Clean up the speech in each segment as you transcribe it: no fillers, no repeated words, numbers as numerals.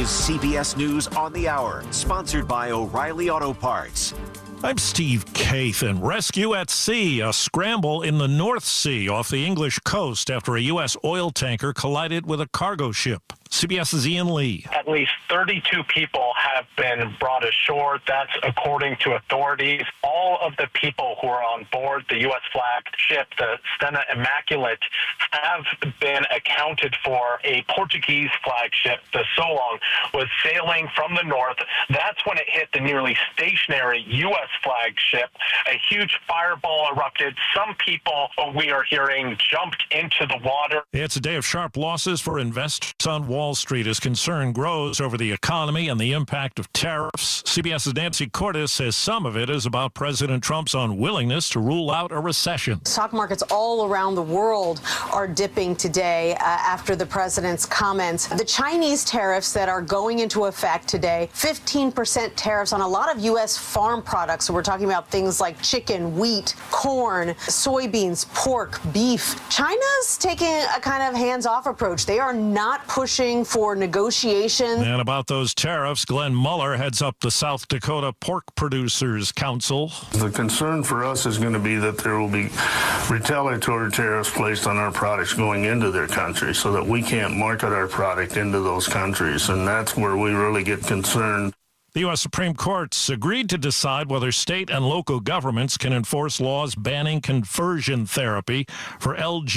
is CBS News on the Hour, sponsored by O'Reilly Auto Parts. I'm Steve Kathan. Rescue at sea, a scramble in the North Sea off the English coast after a U.S. oil tanker collided with a cargo ship. CBS's Ian Lee. At least 32 people have been brought ashore. That's according to authorities. All of the people who are on board the U.S. flagged ship, the Stena Immaculate, have been accounted for. A Portuguese flagship, the Solong, was sailing from the north. That's when it hit the nearly stationary U.S. flagship. A huge fireball erupted. Some people, we are hearing, jumped into the water. It's a day of sharp losses for investors on Wall Street as concern grows over the economy and the impact of tariffs. CBS's Nancy Cordes says some of it is about President Trump's unwillingness to rule out a recession. Stock markets all around the world are dipping today after the president's comments. The Chinese tariffs that are going into effect today, 15% tariffs on a lot of U.S. farm products. So we're talking about things like chicken, wheat, corn, soybeans, pork, beef. China's taking a kind of hands-off approach. They are not pushing for negotiation. And about those tariffs, Glenn Mueller heads up the South Dakota Pork Producers Council. The concern for us is going to be that there will be retaliatory tariffs placed on our products going into their country so that we can't market our product into those countries. And that's where we really get concerned. The U.S. Supreme Court's agreed to decide whether state and local governments can enforce laws banning conversion therapy for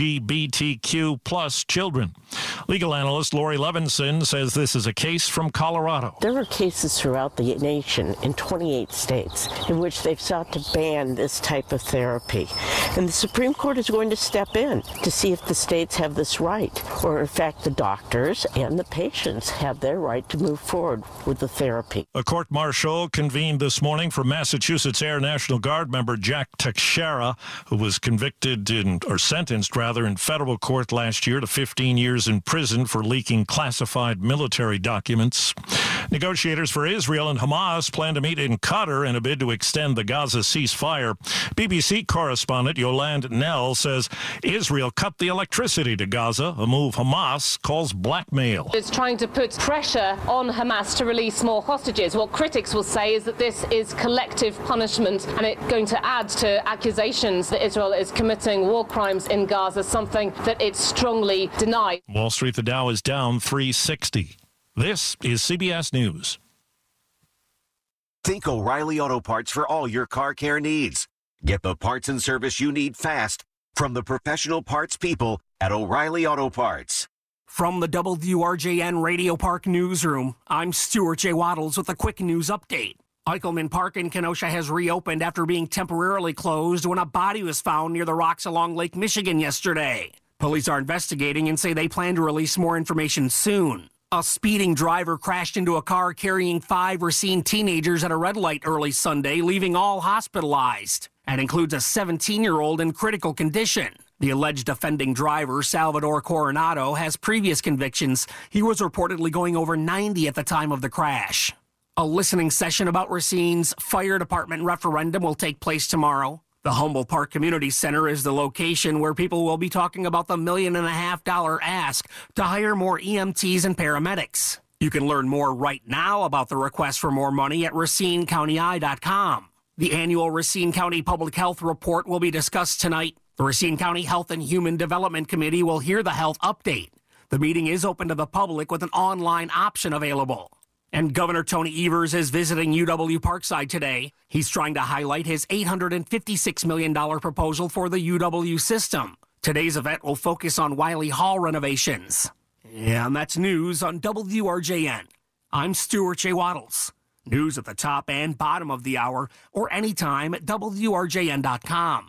LGBTQ plus children. Legal analyst Lori Levinson says this is a case from Colorado. There are cases throughout the nation in 28 states in which they've sought to ban this type of therapy. And the Supreme Court is going to step in to see if the states have this right, or in fact the doctors and the patients have their right to move forward with the therapy. A court-martial convened this morning for Massachusetts Air National Guard member Jack Teixeira, who was sentenced in federal court last year to 15 years in prison for leaking classified military documents. Negotiators for Israel and Hamas plan to meet in Qatar in a bid to extend the Gaza ceasefire. BBC correspondent Yolande Nell says Israel cut the electricity to Gaza, a move Hamas calls blackmail. It's trying to put pressure on Hamas to release more hostages. What critics will say is that this is collective punishment and it's going to add to accusations that Israel is committing war crimes in Gaza, something that it strongly denies. Wall Street, the Dow is down 360. This is CBS News. Think O'Reilly Auto Parts for all your car care needs. Get the parts and service you need fast from the professional parts people at O'Reilly Auto Parts. From the WRJN Radio Park Newsroom, I'm Stuart J. Waddles with a quick news update. Eichelman Park in Kenosha has reopened after being temporarily closed when a body was found near the rocks along Lake Michigan yesterday. Police are investigating and say they plan to release more information soon. A speeding driver crashed into a car carrying 5 Racine teenagers at a red light early Sunday, leaving all hospitalized. That includes a 17-year-old in critical condition. The alleged offending driver, Salvador Coronado, has previous convictions. He was reportedly going over 90 at the time of the crash. A listening session about Racine's fire department referendum will take place tomorrow. The Humboldt Park Community Center is the location where people will be talking about the $1.5 million ask to hire more EMTs and paramedics. You can learn more right now about the request for more money at RacineCountyEye.com. The annual Racine County Public Health Report will be discussed tonight. The Racine County Health and Human Development Committee will hear the health update. The meeting is open to the public with an online option available. And Governor Tony Evers is visiting UW Parkside today. He's trying to highlight his $856 million proposal for the UW system. Today's event will focus on Wiley Hall renovations. And that's news on WRJN. I'm Stuart J. Waddles. News at the top and bottom of the hour or anytime at WRJN.com.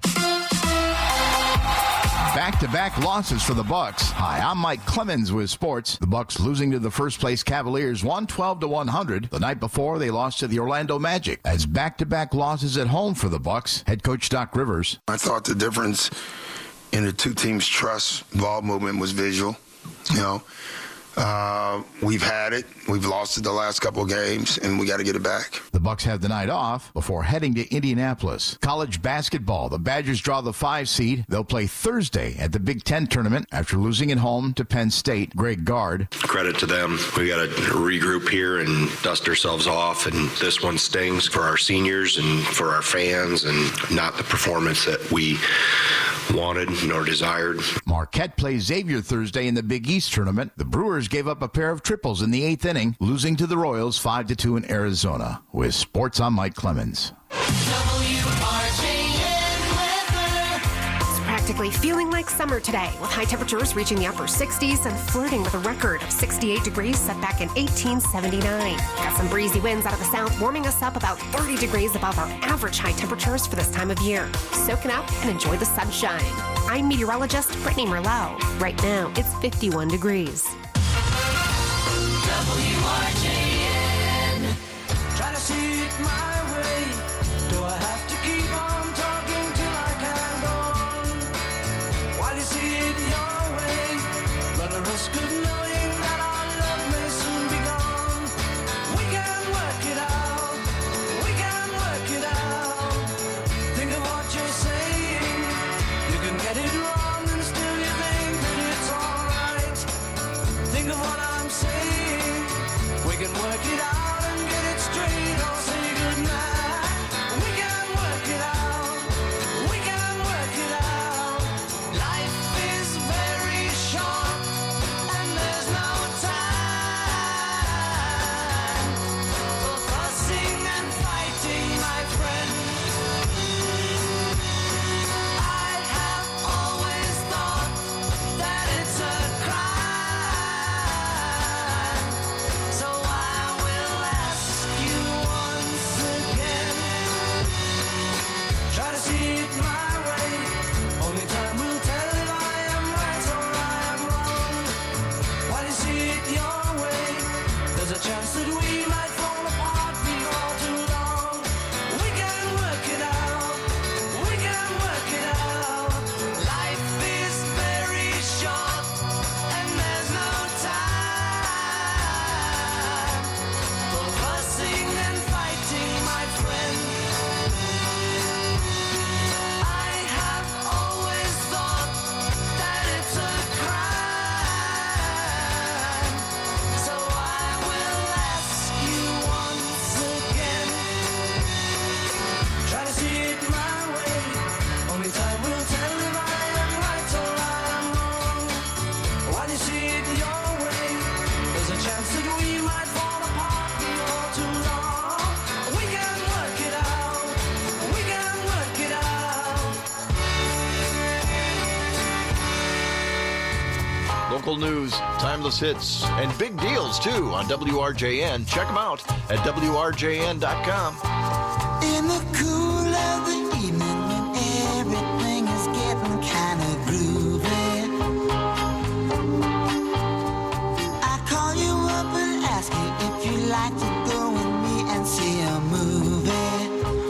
Back-to-back losses for the Bucks. Hi, I'm Mike Clemens with sports. The Bucks losing to the first-place Cavaliers 112-100. The night before, they lost to the Orlando Magic. As back-to-back losses at home for the Bucks. Head coach Doc Rivers. I thought the difference in the two teams' trust, ball movement was visual. We've had it. We've lost it the last couple of games, and we got to get it back. The Bucks have the night off before heading to Indianapolis. College basketball. The Badgers draw the 5 seed. They'll play Thursday at the Big Ten tournament after losing at home to Penn State. Greg Gard. Credit to them. We got to regroup here and dust ourselves off, and this one stings for our seniors and for our fans, and not the performance that we wanted nor desired. Marquette plays Xavier Thursday in the Big East tournament. The Brewers gave up a pair of triples in the 8th inning, losing to the Royals 5-2 in Arizona. With sports, I'm Mike Clemens. Practically feeling like summer today, with high temperatures reaching the upper 60s and flirting with a record of 68 degrees set back in 1879. Got some breezy winds out of the south, warming us up about 30 degrees above our average high temperatures for this time of year. Soak it up and enjoy the sunshine. I'm meteorologist Brittany Merlot. Right now, it's 51 degrees. WRJN. Try to see it my way. Do I have to keep on talking till I can go on? While you see it your way, run the risk of knowing that our love may soon be gone. We can work it out. We can work it out. Think of what you're saying. You can get it wrong and still you think that it's alright. Think of what I'm saying. We can work it out and get it straight or say goodnight. We can work it out. We can work it out. Life is very short and there's no time for fussing and fighting, my friend. I have always thought that it's a crime. So I will ask you once again. Try to see it my way. Only time will tell if I am right or I am wrong. While you see it your way, there's a chance that we might fall apart before too long. We can work it out. We can work it out. Life is very short and there's no time for fussing and fighting, my friend. I have always thought that it's a crime. So I will ask you once again. Try to see it my way. Only time will tell if I am right or I am wrong. While you see it your way, there's a chance that we might fall apart before too long. We can work it out. We can work it out. Local news, timeless hits, and big deals, too, on WRJN. Check them out at WRJN.com. In the cool of the evening when everything is getting kind of groovy, I call you up and ask you if you'd like to go with me and see a movie.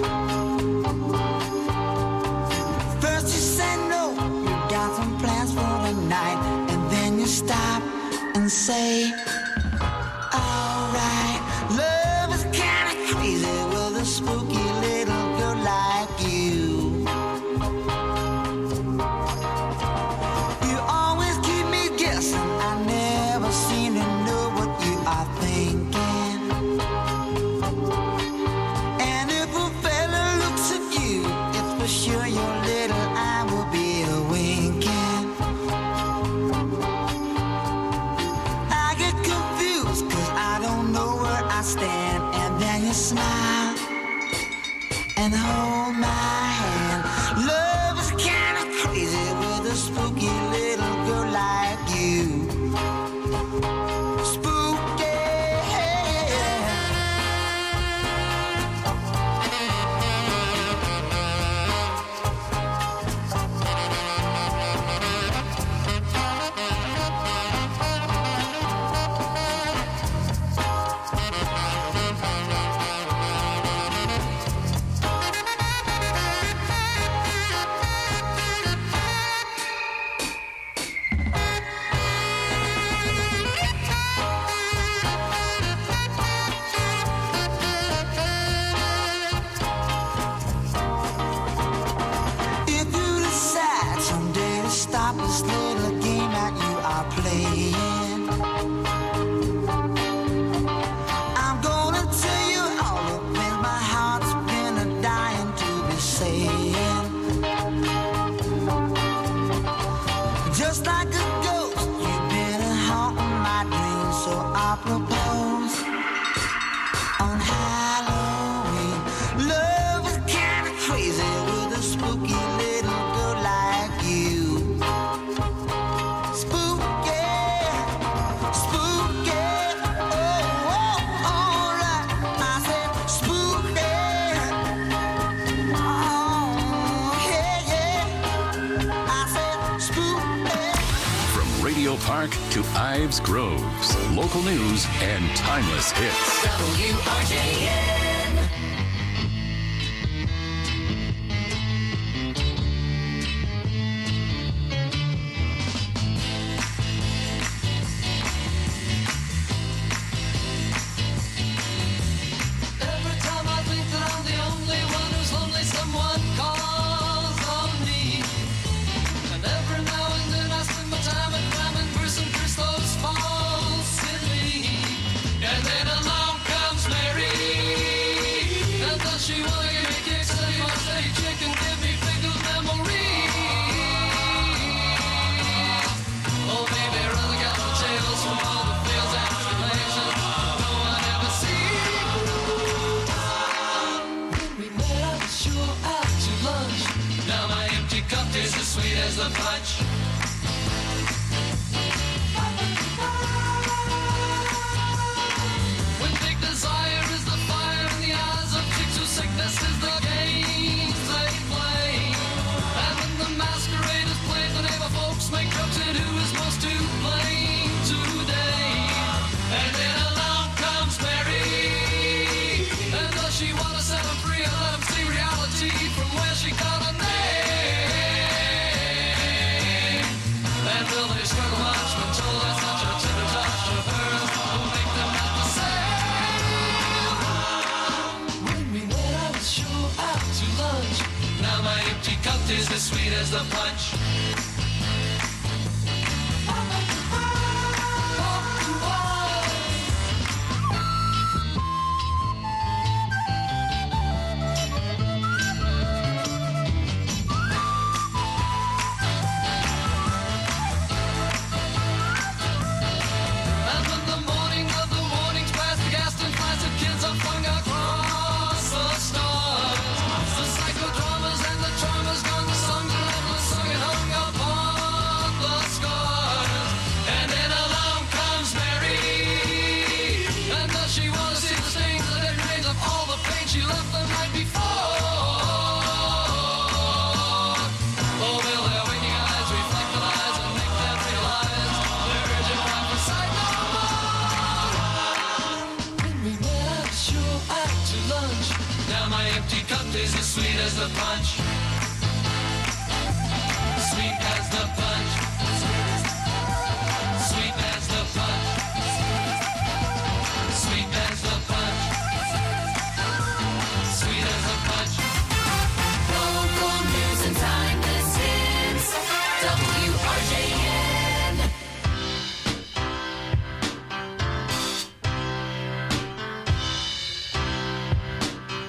First you say no, you got some plans for the night, and then you stop and say, alright, love is kinda crazy with a spooky little girl like you. You always keep me guessing, I never seem to know what you are thinking. And if a fella looks at you, it's for sure your little eye will be a winking. I get confused cause I don't know where I stand, and then you smile and hold my hand. Love is kinda crazy with a spooky little girl like you. Spooky. Park to Ives Groves. Local news and timeless hits. WRJN.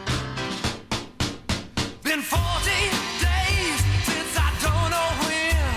Been 40 days since I don't know when.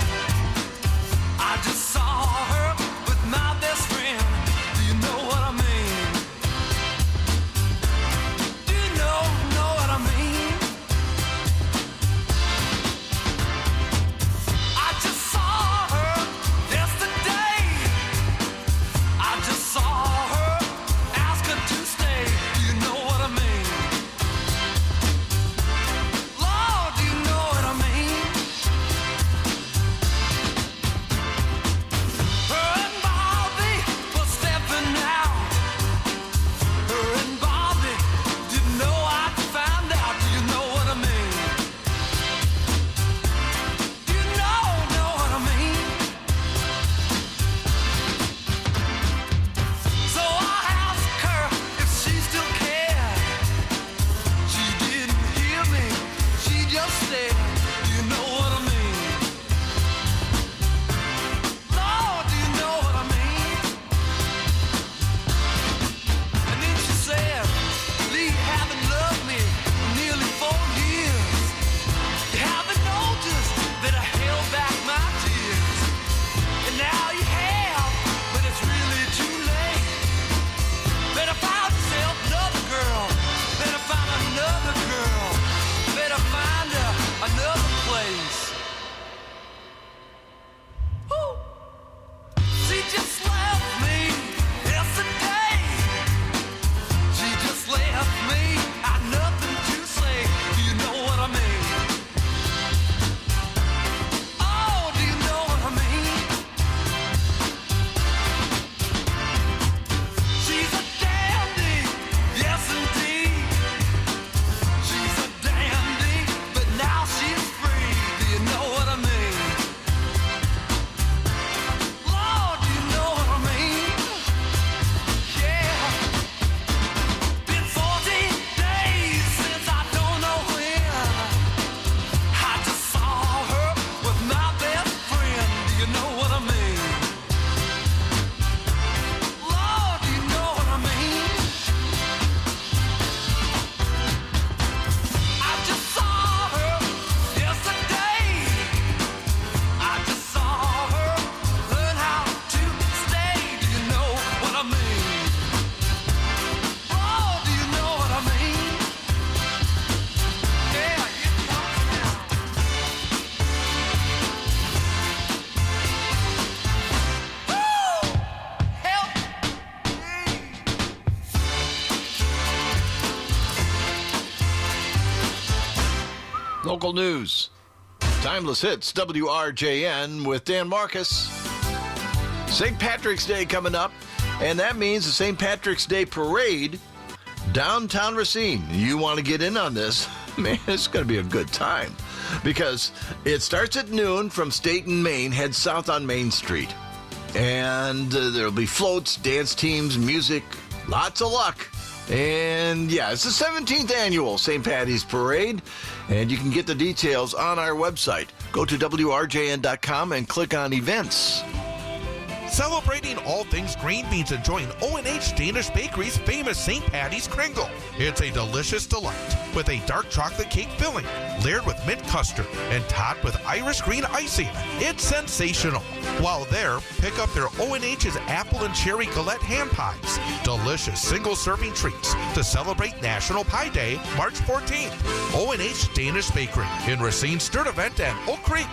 Local news. Timeless Hits, WRJN with Dan Marcus. St. Patrick's Day coming up, and that means the St. Patrick's Day Parade, downtown Racine. You want to get in on this? Man, it's going to be a good time because it starts at noon from State and Main, head south on Main Street. And there'll be floats, dance teams, music, lots of luck. And yeah, it's the 17th annual St. Patty's Parade, and you can get the details on our website. Go to WRJN.com and click on events. Celebrating all things green means enjoying O&H Danish Bakery's famous St. Patty's Kringle. It's a delicious delight with a dark chocolate cake filling, layered with mint custard, and topped with Irish green icing. It's sensational. While there, pick up their O&H's apple and cherry galette hand pies. Delicious single-serving treats to celebrate National Pie Day, March 14th. O&H Danish Bakery in Racine, Sturtevant, and Oak Creek.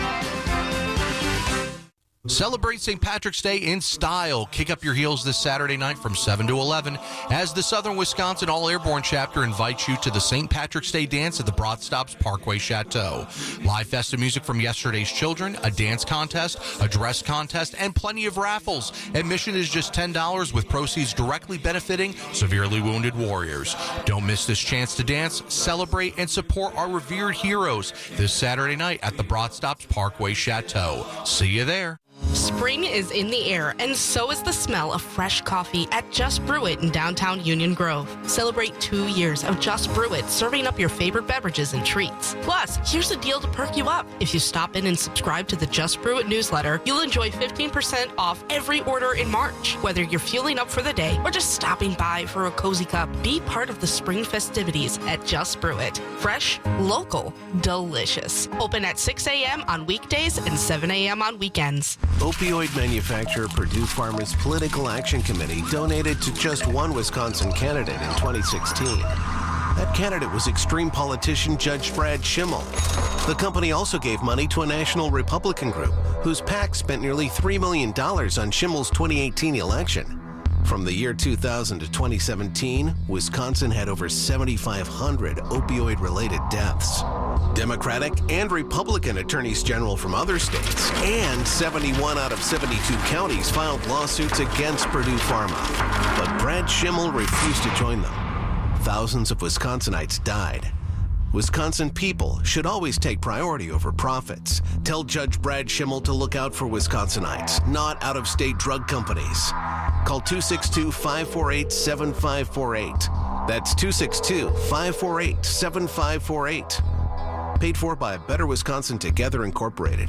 Celebrate St. Patrick's Day in style. Kick up your heels this Saturday night from 7 to 11 as the Southern Wisconsin All Airborne Chapter invites you to the St. Patrick's Day dance at the Broad Stops Parkway Chateau. Live festive music from yesterday's children, a dance contest, a dress contest, and plenty of raffles. Admission is just $10 with proceeds directly benefiting severely wounded warriors. Don't miss this chance to dance, celebrate, and support our revered heroes this Saturday night at the Broad Stops Parkway Chateau. See you there. Spring is in the air, and so is the smell of fresh coffee at Just Brew It in downtown Union Grove. Celebrate 2 years of Just Brew It, serving up your favorite beverages and treats. Plus, here's a deal to perk you up. If you stop in and subscribe to the Just Brew It newsletter, you'll enjoy 15% off every order in March. Whether you're fueling up for the day or just stopping by for a cozy cup, be part of the spring festivities at Just Brew It. Fresh, local, delicious. Open at 6 a.m. on weekdays and 7 a.m. on weekends. Opioid manufacturer Purdue Pharma's Political Action Committee donated to just one Wisconsin candidate in 2016. That candidate was extreme politician Judge Brad Schimmel. The company also gave money to a national Republican group whose PAC spent nearly $3 million on Schimmel's 2018 election. From the year 2000 to 2017, Wisconsin had over 7,500 opioid-related deaths. Democratic and Republican attorneys general from other states and 71 out of 72 counties filed lawsuits against Purdue Pharma. But Brad Schimmel refused to join them. Thousands of Wisconsinites died. Wisconsin people should always take priority over profits. Tell Judge Brad Schimmel to look out for Wisconsinites, not out-of-state drug companies. Call 262-548-7548. That's 262-548-7548. Paid for by Better Wisconsin Together Incorporated.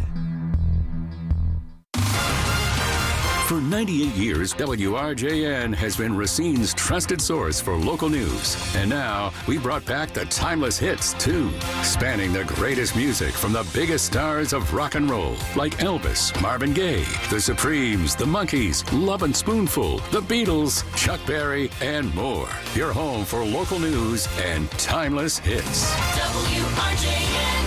For 98 years, WRJN has been Racine's trusted source for local news. And now, we brought back the timeless hits, too, spanning the greatest music from the biggest stars of rock and roll, like Elvis, Marvin Gaye, The Supremes, The Monkees, Lovin' Spoonful, The Beatles, Chuck Berry, and more. Your home for local news and timeless hits. WRJN.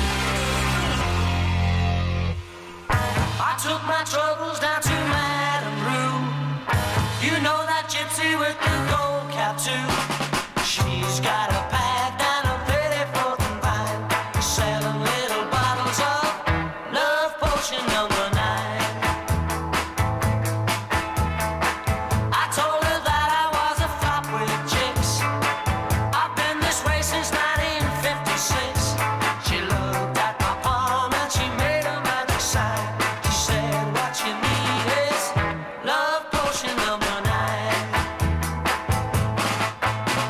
I took my troubles down to Madame Rue. You know that gypsy with the gold cap too. She's got a pad and a pretty broken vine, 7 little bottles of love potion number 9. I told her that I was a flop with chicks. I've been this way since 1956. She looked at my palm and she made a magic sign. She said, what you need is love potion number 9.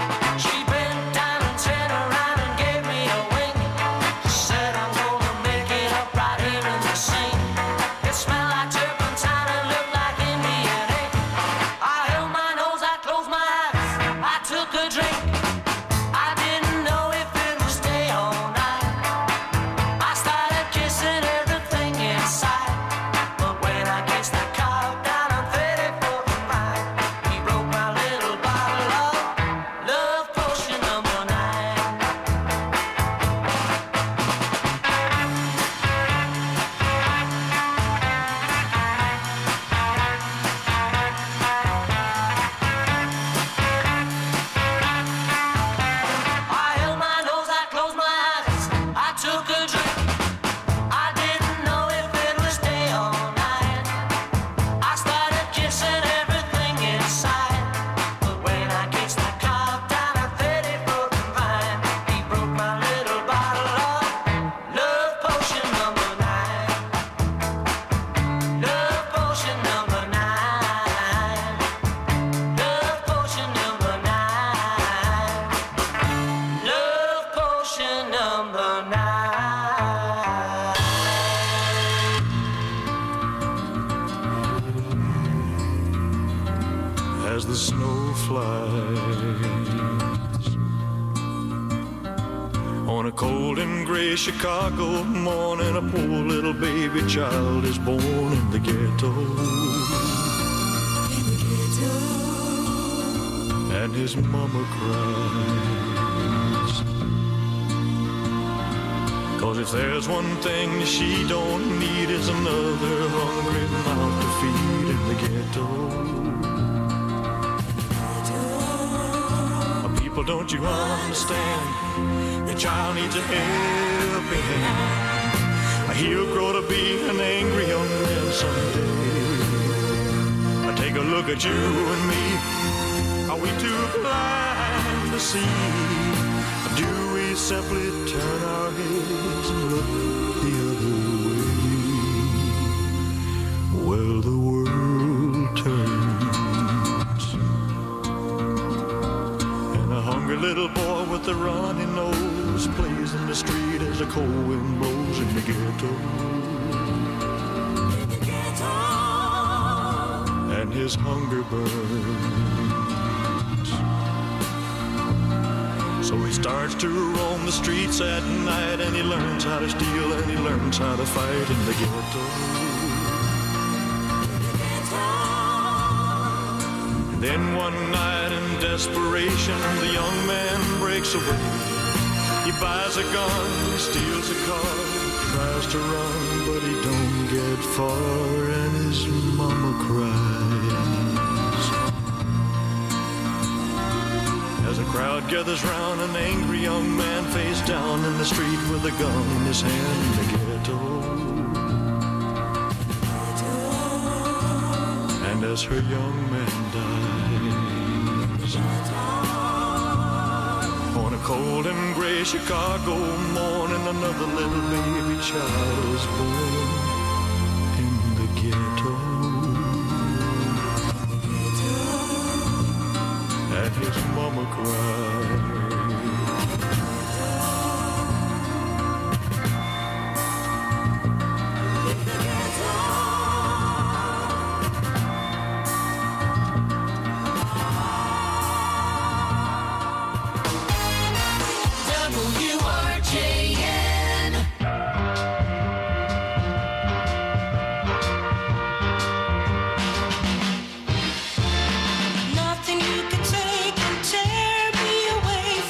cold and gray Chicago morning, a poor little baby child is born in the ghetto. And his mama cries. 'Cause if there's one thing she don't need is another hungry mouth to feed in the ghetto. People, don't you understand? Your child needs a helping hand. He'll grow to be an angry young man someday. Take a look at you and me. Are we too blind to see? Or do we simply turn our heads and look the other way? Well, the world turns, and a hungry little boy with a runny nose plays in the street as the cold wind blows in the ghetto. And his hunger burns. So he starts to roam the streets at night, and he learns how to steal, and he learns how to fight in the ghetto. And then one night in desperation, the young man breaks away. He buys a gun, he steals a car, tries to run, but he don't get far, and his mama cries. As a crowd gathers round, an angry young man face down in the street with a gun in his hand in the ghetto. And as her young man dies, on a cold and gray Chicago morning, another little baby child is born in the ghetto. And his mama cried. Nothing you can take can tear me away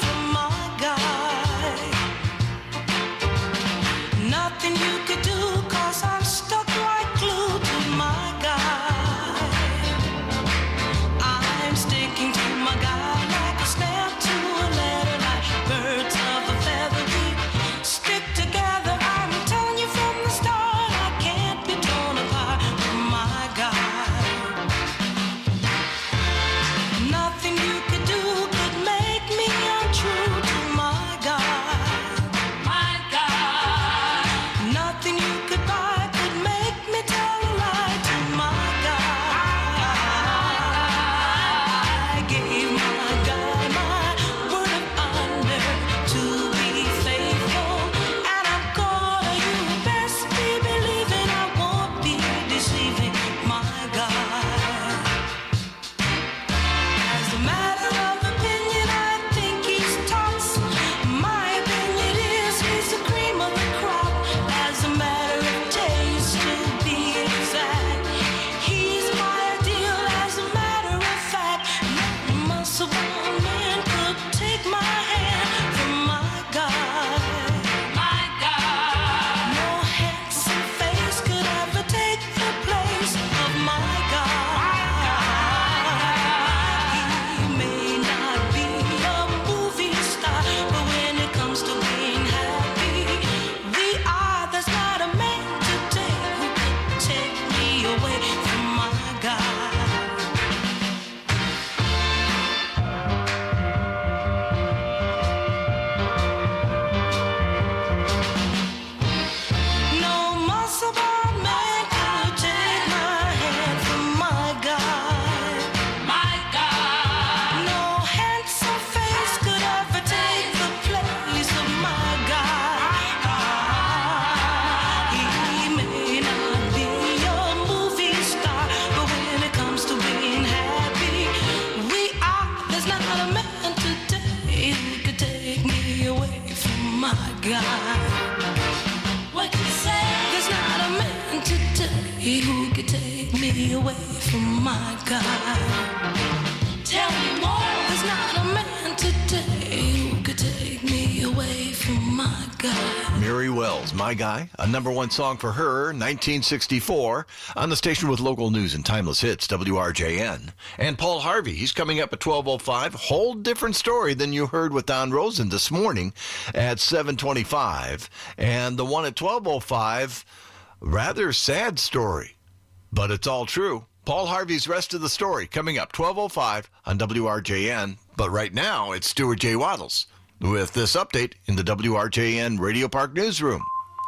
my guy. Tell me more, there's not a man today who could take me away from my guy. Mary Wells, My Guy, a #1 song for her, 1964, on the station with local news and timeless hits, WRJN. And Paul Harvey, he's coming up at 12:05. Whole different story than you heard with Don Rosen this morning at 7:25. And the one at 12:05, rather sad story, but it's all true. Paul Harvey's rest of the story coming up 12:05 on WRJN. But right now, it's Stuart J. Waddles with this update in the WRJN Radio Park Newsroom.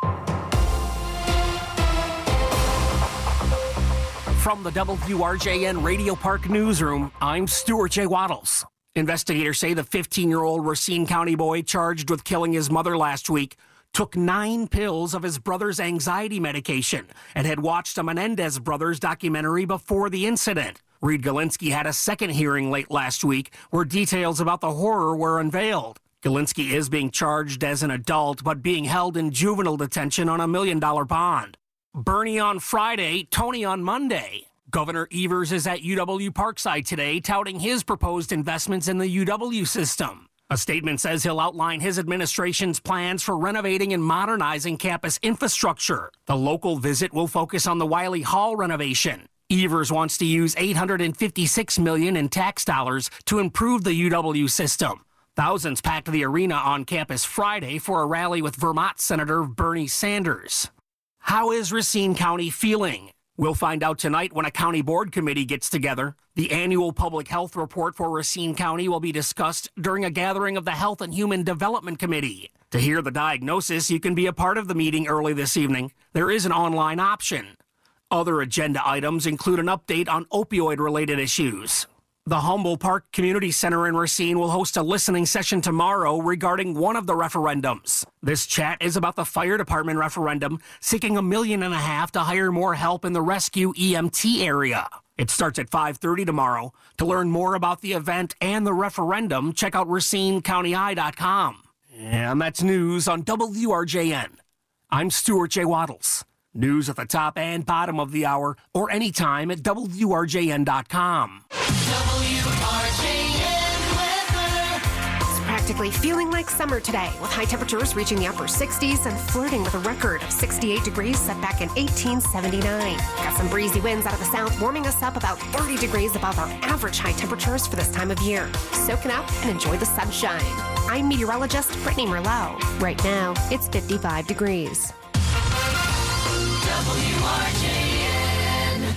From the WRJN Radio Park Newsroom, I'm Stuart J. Waddles. Investigators say the 15-year-old Racine County boy charged with killing his mother last week took 9 pills of his brother's anxiety medication and had watched a Menendez Brothers documentary before the incident. Reed Galinsky had a second hearing late last week where details about the horror were unveiled. Galinsky is being charged as an adult but being held in juvenile detention on a $1 million bond. Bernie on Friday, Tony on Monday. Governor Evers is at UW Parkside today touting his proposed investments in the UW system. A statement says he'll outline his administration's plans for renovating and modernizing campus infrastructure. The local visit will focus on the Wiley Hall renovation. Evers wants to use $856 million in tax dollars to improve the UW system. Thousands packed the arena on campus Friday for a rally with Vermont Senator Bernie Sanders. How is Racine County feeling? We'll find out tonight when a county board committee gets together. The annual public health report for Racine County will be discussed during a gathering of the Health and Human Development Committee. To hear the diagnosis, you can be a part of the meeting early this evening. There is an online option. Other agenda items include an update on opioid-related issues. The Humboldt Park Community Center in Racine will host a listening session tomorrow regarding one of the referendums. This chat is about the fire department referendum seeking $1.5 million to hire more help in the rescue EMT area. It starts at 5:30 tomorrow. To learn more about the event and the referendum, check out RacineCountyEye.com. And that's news on WRJN. I'm Stuart J. Waddles. News at the top and bottom of the hour or anytime at WRJN.com. It's practically feeling like summer today, with high temperatures reaching the upper 60s and flirting with a record of 68 degrees set back in 1879. Got some breezy winds out of the south, warming us up about 30 degrees above our average high temperatures for this time of year. Soak it up and enjoy the sunshine. I'm meteorologist Brittany Merlot. Right now, it's 55 degrees. WRJN.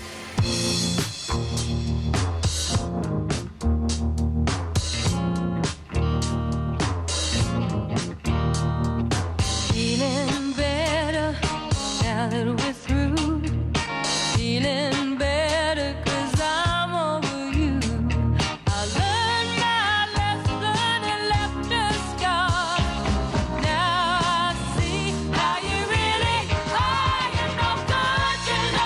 Feeling better now that we're through. Feeling better 'cause I'm over you. I learned my lesson and left a scar. Now I see how you really are. You're no good, you know.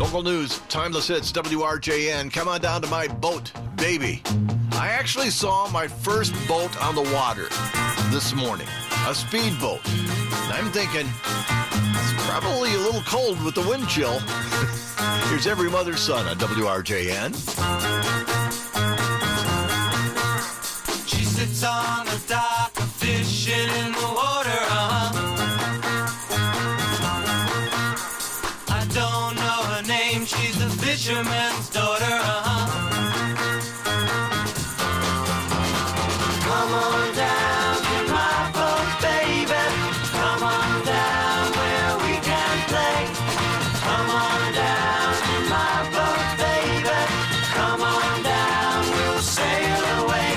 Local news, timeless hits, WRJN. Come on down to my boat, baby. I actually saw my first boat on the water this morning, a speedboat. And I'm thinking, it's probably a little cold with the wind chill. Here's Every Mother's Son on WRJN. She sits on the dock, fishing in the water, I don't know her name, she's a fisherman's daughter, Come on down to my boat, baby. Come on down where we can play. Come on down to my boat, baby. Come on down, we'll sail away.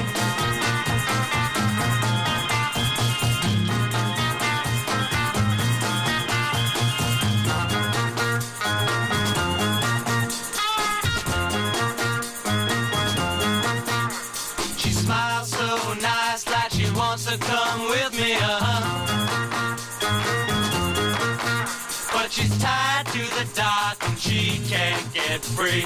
She smiles so nice like she wants to come with me, But she's tied to the dock and she can't get free.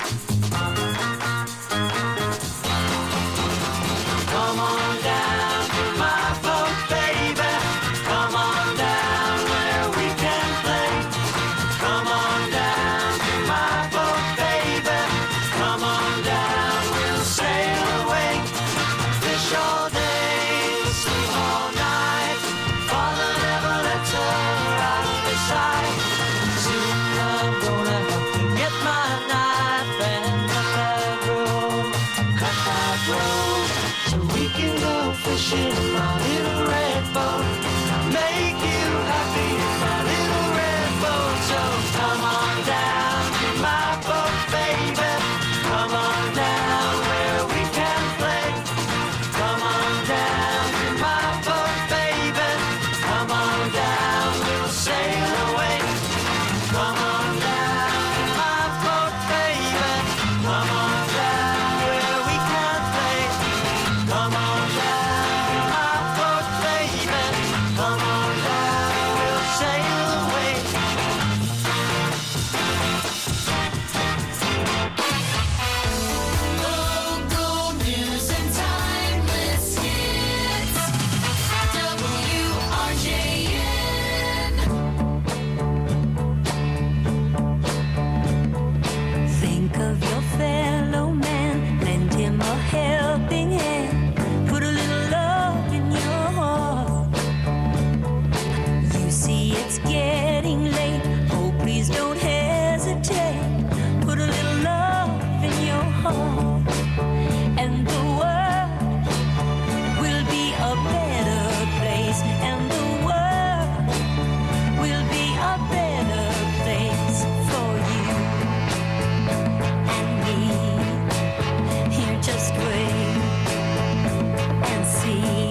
Come on down to my boat, baby. Come on down where we can play. Come on down to my boat, baby. Come on down, we'll sail away. Fish all day, sleep all night. Father never lets her out of his sight. Soon I'm gonna have to get my knife and cut that rope, so we can go fishing in my little red boat. Make you happy in my little red boat. So come on down to my boat, baby. Come on down where we can play. Come on down to my boat, baby. Come on down, we'll sail away. Come on down to my boat, baby. Come on down where we can play. Come on down to my boat, baby. Come on down, we'll sail away. Local news and timeless hits. WRJN. Think of your fellow man, lend him a helping hand, put a little love in your heart. You see it's getting late, oh please don't hesitate, put a little love in your heart, and the world will be a better place, and the world will be a better place for you and me. Here, just wait and see.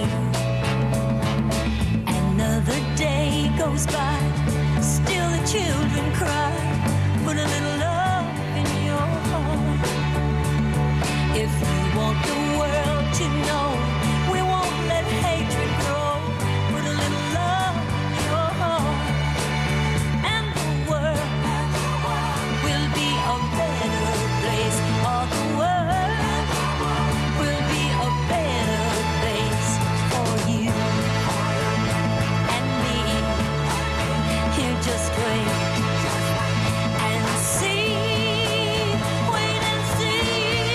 Another day goes by, still the children cry. Put a little love in your heart. If you want the world to know, we won't let hatred grow. Put a little love in your heart, and the world will be a better place. All the world will be a better place for you and me. Here, just wait and see. Wait and see.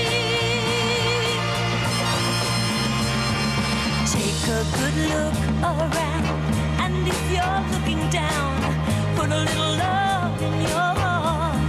Take a good look around, and if you're looking down, put a little love in your heart.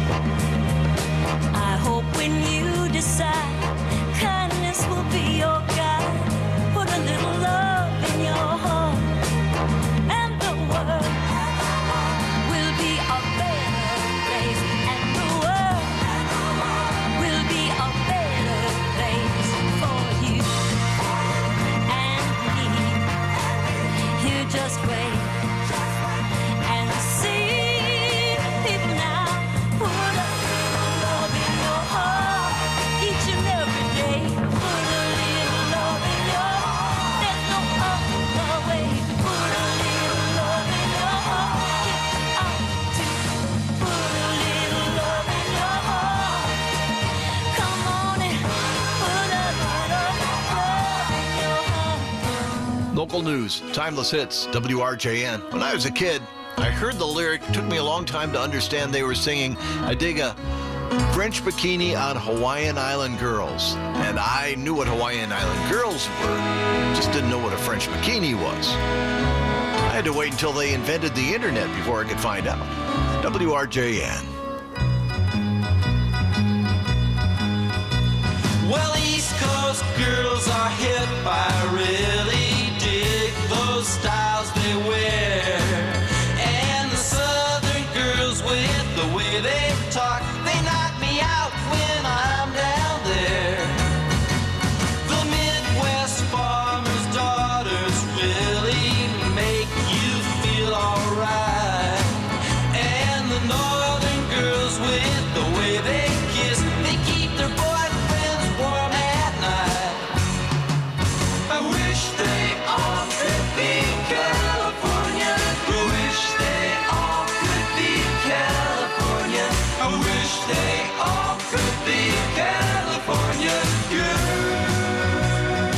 I hope when you decide, kindness will be your guide. Put a little love in your heart, and the world will be a better place, and the world will be a better place for you and me. Here, just wait and see. People now, put a little love in your heart each and every day. Put a little love in your heart. There's no other way. Put a little love in your heart. Get out to put a little love in local news. Timeless hits, WRJN. When I was a kid, I heard the lyric. It took me a long time to understand they were singing, I dig a French bikini on Hawaiian Island girls. And I knew what Hawaiian Island girls were, just didn't know what a French bikini was. I had to wait until they invented the internet before I could find out. WRJN. Well, East Coast girls are hip. I really dig those styles they wear. And the Southern girls with the way they talk, they knock me out when I'm down there. The Midwest farmers' daughters really make you feel alright. And the Northern girls with the way they kiss, they keep their boyfriends warm at night. I wish they all could be California. I wish they all could be California. I wish they all could be California girls.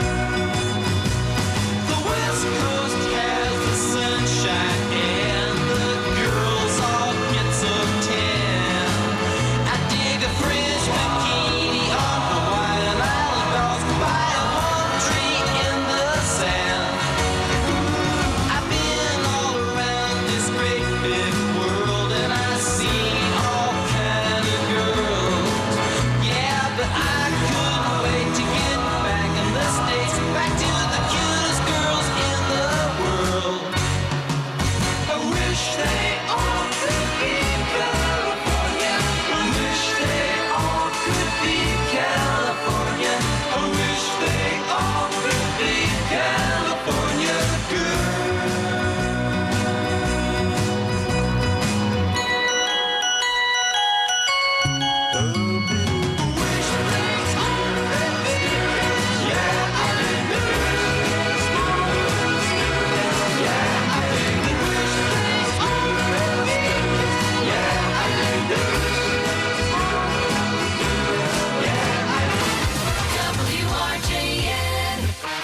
The West Coast has the sunshine and the girls all get so tan. I dig a French bikini on Hawaiian Island girls by a palm tree in the sand. I've been all around this great big world and I've seen all kind of girls. Yeah, but I couldn't wait to get back in the States, back to the cutest girls in the world. I wish they all could be California. I wish they all could be California. I wish they all could be California WRJN.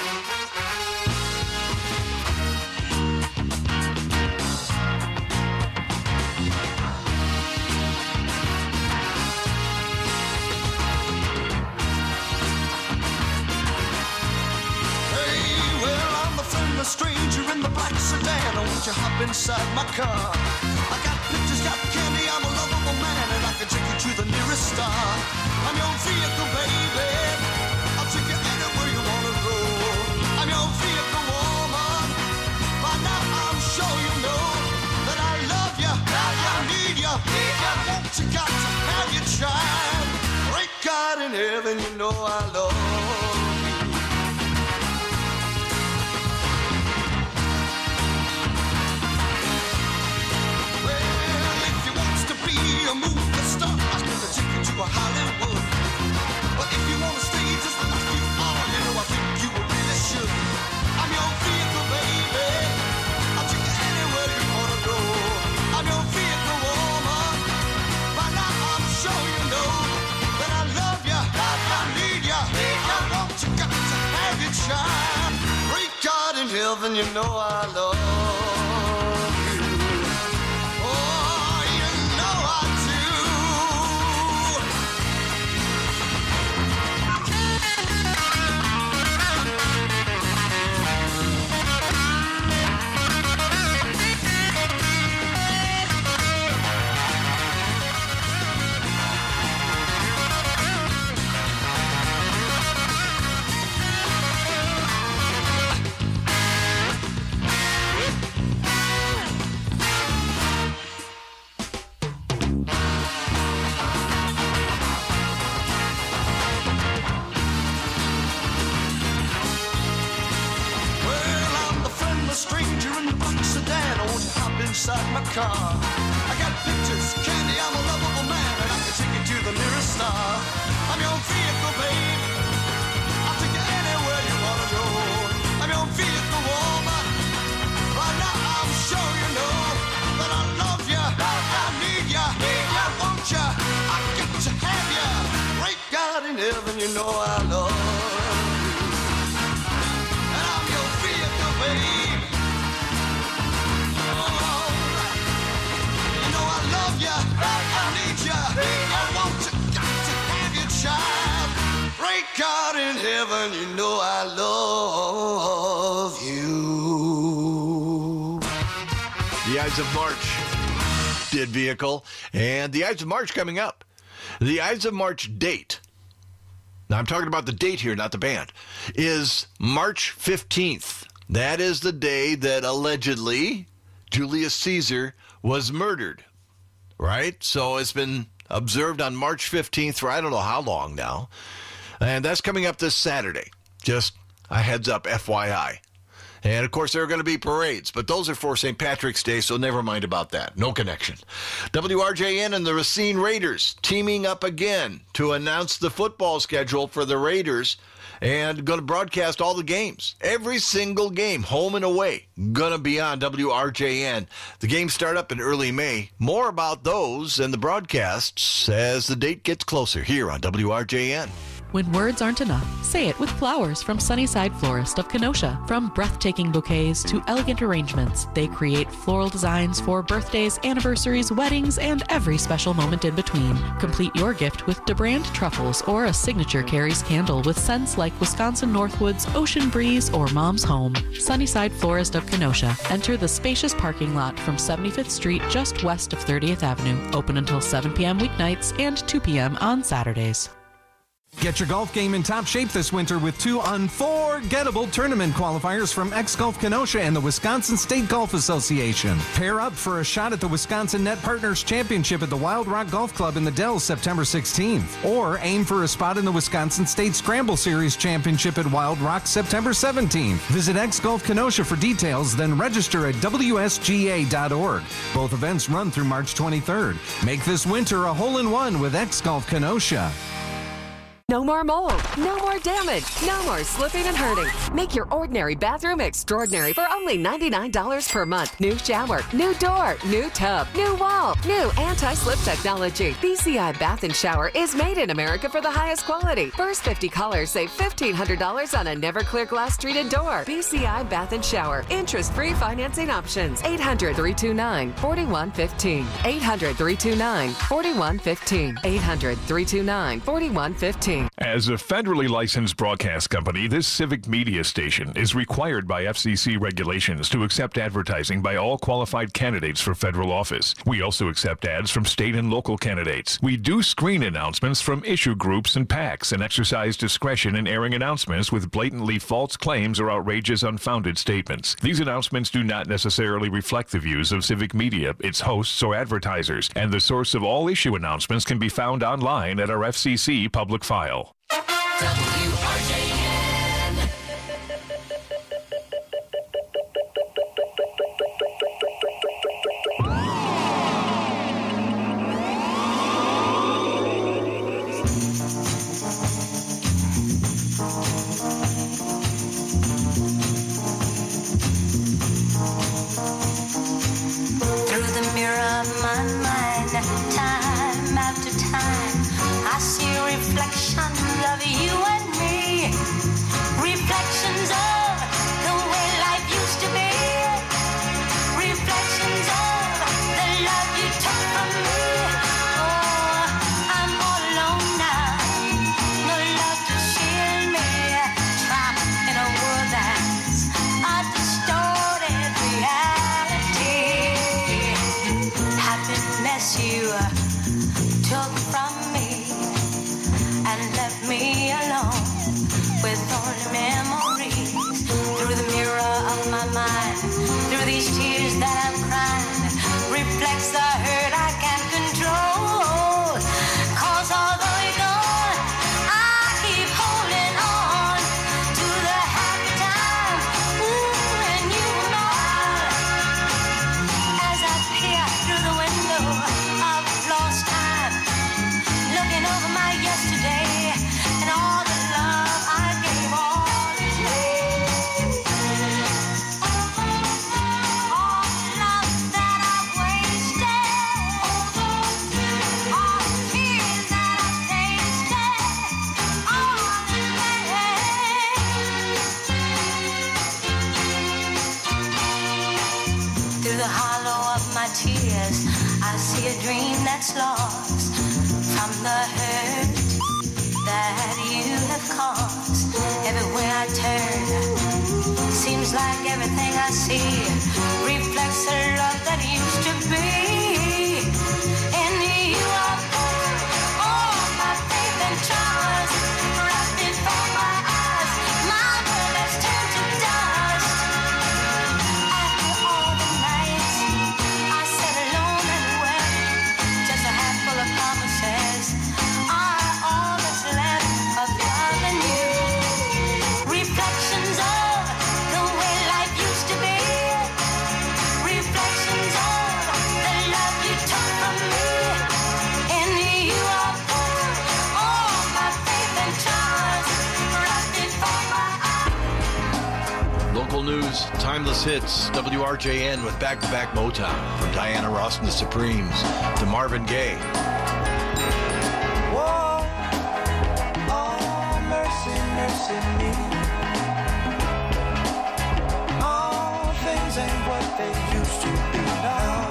Hey, well, I'm a friendly stranger in the black sedan. Won't you hop inside my car? I got pictures, got candy, I'm a lovable man, and I can take you to the nearest star. I'm your vehicle, baby. I'll take you anywhere you wanna go. I'm your vehicle, woman. By now I'm sure you know that I love you, I need you, I want you, got to have your child. Great God in heaven, you know I love you. Well, if you wants to be a movie star, I can take you to a Hollywood. But if you wanna stay just like you are, you know I think you really should. I'm your vehicle, baby. I'll take you anywhere you wanna go. I'm your vehicle, woman. By now I'm sure you know that I love you, I need you, I want you, got to have your child. Great God in heaven, you know I love you. Oh, you know I do. inside my car. I got pictures, candy, I'm a lovable man, and I can take you to the nearest star. I'm your vehicle, babe. I'll take you anywhere you wanna go. I'm your vehicle, woman. Right now I'm sure you know that I love you, I need you, I want you, I got to have you. Great God in heaven, you know I love you. And I'm your vehicle. you. I want you, got to have your child. Great God in heaven, you know I love you. The Ides of March did vehicle, and the Ides of March coming up. The Ides of March date, now I'm talking about the date here, not the band, is March 15th. That is the day that allegedly Julius Caesar was murdered, right? So it's been observed on March 15th for I don't know how long now. And that's coming up this Saturday. Just a heads up, FYI. And, of course, there are going to be parades, but those are for St. Patrick's Day, so never mind about that. No connection. WRJN and the Racine Raiders teaming up again to announce the football schedule for the Raiders and going to broadcast all the games. Every single game, home and away, going to be on WRJN. The games start up in early May. More about those and the broadcasts as the date gets closer here on WRJN. When words aren't enough, say it with flowers from Sunnyside Florist of Kenosha. From breathtaking bouquets to elegant arrangements, they create floral designs for birthdays, anniversaries, weddings, and every special moment in between. Complete your gift with DeBrand truffles or a signature Carrie's candle with scents like Wisconsin Northwoods, Ocean Breeze, or Mom's Home. Sunnyside Florist of Kenosha. Enter the spacious parking lot from 75th Street just west of 30th Avenue. Open until 7 p.m. weeknights and 2 p.m. on Saturdays. Get your golf game in top shape this winter with 2 unforgettable tournament qualifiers from X-Golf Kenosha and the Wisconsin State Golf Association. Pair up for a shot at the Wisconsin Net Partners Championship at the Wild Rock Golf Club in the Dells September 16th. Or aim for a spot in the Wisconsin State Scramble Series Championship at Wild Rock September 17th. Visit X-Golf Kenosha for details, then register at WSGA.org. Both events run through March 23rd. Make this winter a hole-in-one with X-Golf Kenosha. No more mold, no more damage, no more slipping and hurting. Make your ordinary bathroom extraordinary for only $99 per month. New shower, new door, new tub, new wall, new anti-slip technology. BCI Bath and Shower is made in America for the highest quality. First 50 callers save $1,500 on a never clear glass treated door. BCI Bath and Shower. Interest-free financing options. 800-329-4115. 800-329-4115. 800-329-4115. As a federally licensed broadcast company, this civic media station is required by FCC regulations to accept advertising by all qualified candidates for federal office. We also accept ads from state and local candidates. We do screen announcements from issue groups and PACs and exercise discretion in airing announcements with blatantly false claims or outrageous, unfounded statements. These announcements do not necessarily reflect the views of civic media, its hosts, or advertisers, and the source of all issue announcements can be found online at our FCC public file. WRJN. Through the mirror of my mind, time after time, I see reflections of you and me, reflections of the way life used to be, reflections of the love you took from me. Oh, I'm all alone now, no love to shield me, trapped in a world that's a distorted reality. Happiness you took from me and left me alone with only memories. Through the mirror of my mind, through these tears that I'm crying, reflects the hurt I can't control. 'Cause although you're gone, I keep holding on to the happy time when you were mine. As I peer through the window of lost time, looking over my yesterday and all the love I gave all is all the love that I wasted, all the tears that I tasted, all through the hollow of my tears, I see a dream that's lost. from the hurt that you have caused. Everywhere I turn, seems like everything I see reflects the love that used to be. In you I put all my faith and trust, right before my eyes, my world has turned to dust. After all the nights I sat alone and wept, just a handful of promises are all that's left of loving you. Reflections of the way life used to be. Reflections of the love you took from me. In you I put all my faith and trust, right before my eyes. Local news, timeless hits, WRJN with back-to-back Motown. From Diana Ross and the Supremes to Marvin Gaye. Whoa, oh, mercy, mercy me. All things ain't what they used to be now.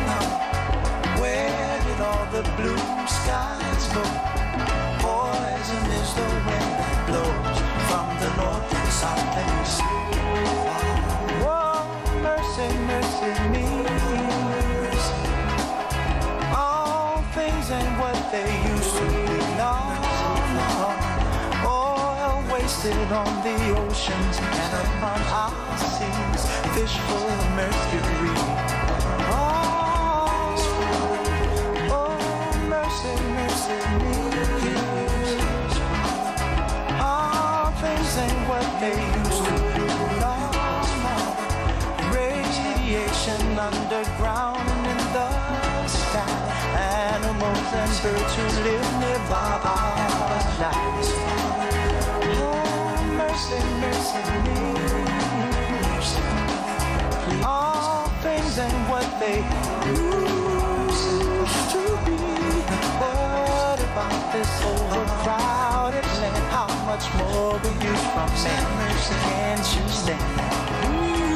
Where did all the blue skies go? Poison is the wind that blows from the north and south and east. Whoa, mercy, mercy me. All things ain't what they used to be now. Oil wasted on the oceans and upon our seas, fish full of mercury. Oh, mercy, mercy me. All things ain't what they used to be now. Radiation underground and in the sky. Animals and birds who live nearby our lives. Oh, mercy, mercy me. All things ain't what they used to be. What about this overcrowded land? How much more will you from San Mercy? Can't you stand?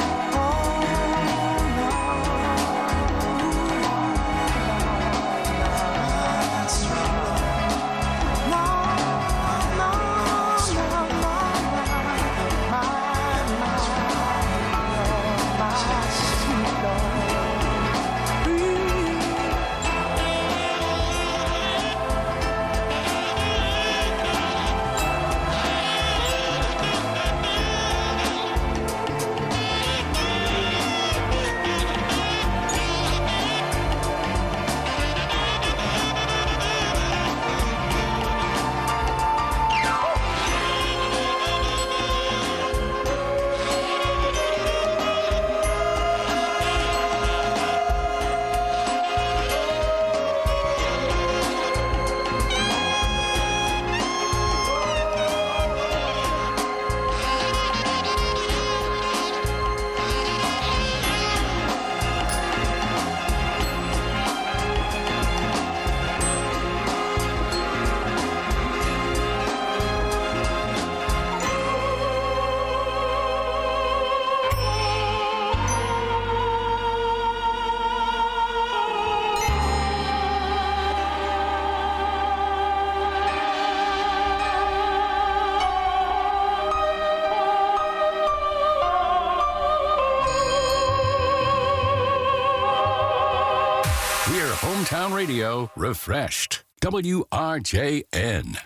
Hometown radio refreshed. WRJN.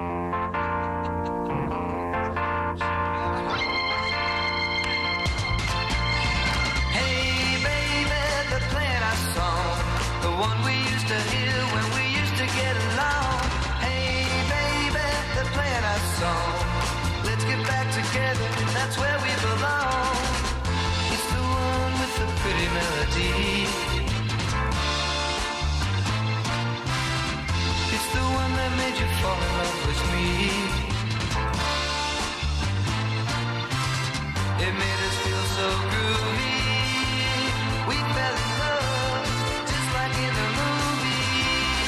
Hey, baby, the plan I saw, the one we used to hear when we used to get along. Hey, baby, the plan I saw, let's get back together, that's where we belong. It's the one with the pretty melody. It's the one that made you fall in love with me. It made us feel so groovy. We fell in love, just like in a movie.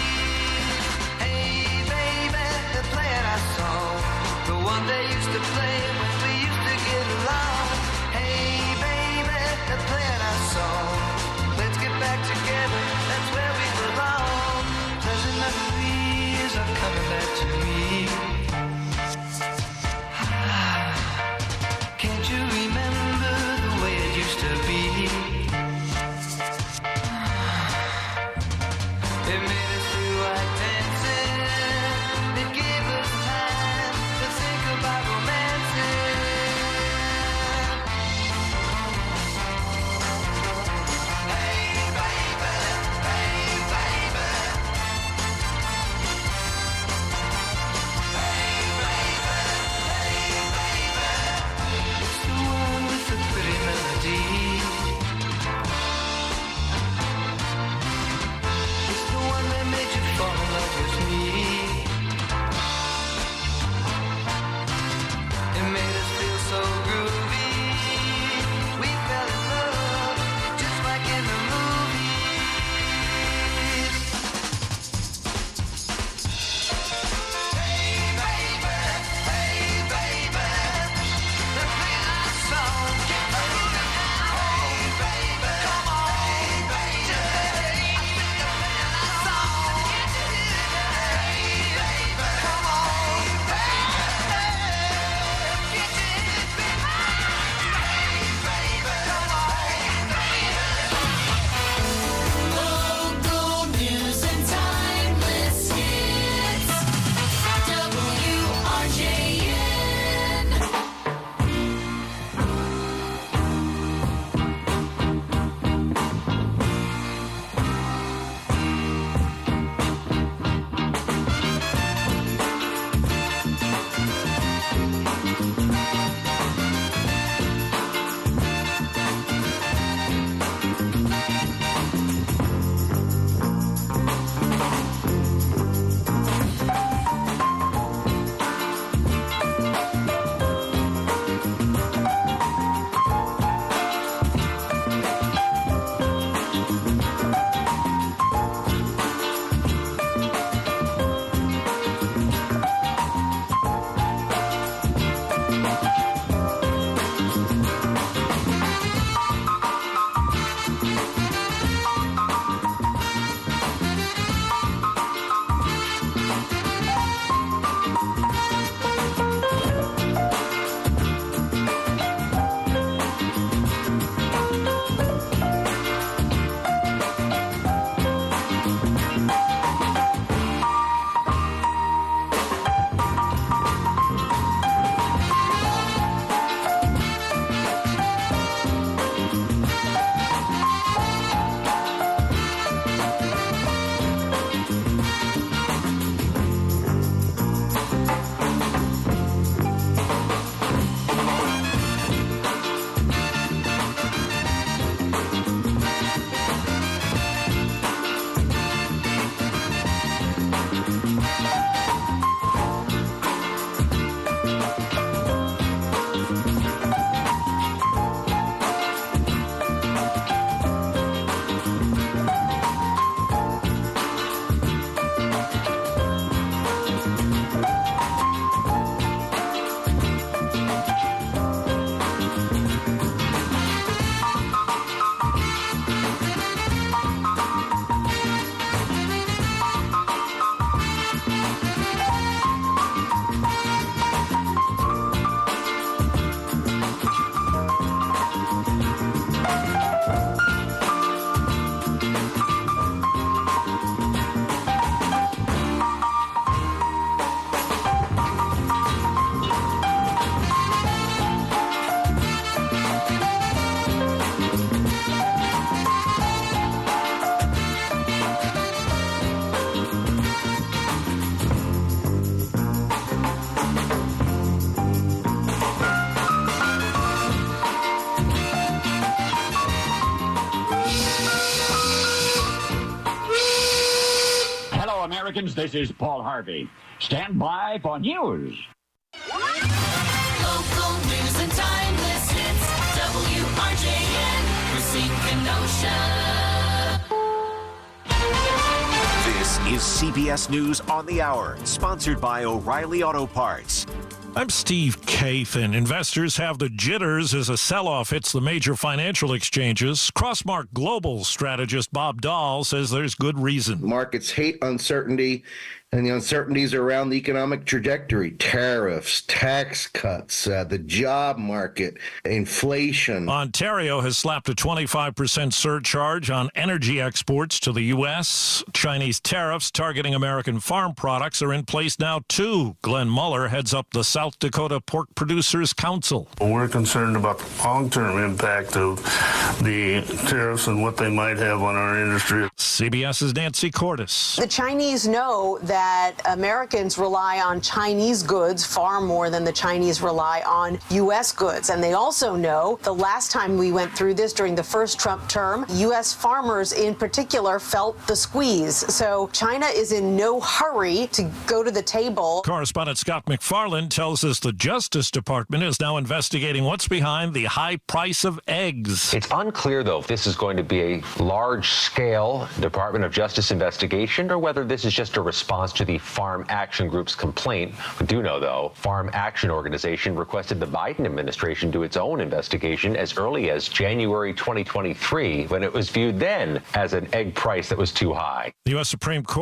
Hey, baby, the plan I saw, the one they used to play when we used to get along. Hey, baby, the plan I saw, let's get back together, that's where we belong. Pleasant memories. Americans, this is Paul Harvey. Stand by for news. Local news and timeless hits. WRJN, Racine, Kenosha. This is CBS News on the Hour, sponsored by O'Reilly Auto Parts. I'm Steve Kathan. Investors have the jitters as a sell-off hits the major financial exchanges. Crossmark Global strategist Bob Dahl says there's good reason. Markets hate uncertainty, and the uncertainties around the economic trajectory, tariffs, tax cuts, the job market, inflation. Ontario has slapped a 25% surcharge on energy exports to the U.S. Chinese tariffs targeting American farm products are in place now, too. Glenn Muller heads up the South Dakota Pork Producers Council. We're concerned about the long-term impact of the tariffs and what they might have on our industry. CBS's Nancy Cordes. The Chinese know that Americans rely on Chinese goods far more than the Chinese rely on U.S. goods. And they also know the last time we went through this during the first Trump term, U.S. farmers in particular felt the squeeze. So China is in no hurry to go to the table. Correspondent Scott McFarland tells us the Justice Department is now investigating what's behind the high price of eggs. It's unclear, though, if this is going to be a large-scale Department of Justice investigation or whether this is just a response to the Farm Action Group's complaint. We do know, though, Farm Action Organization requested the Biden administration do its own investigation as early as January 2023, when it was viewed then as an egg price that was too high. The U.S. Supreme Court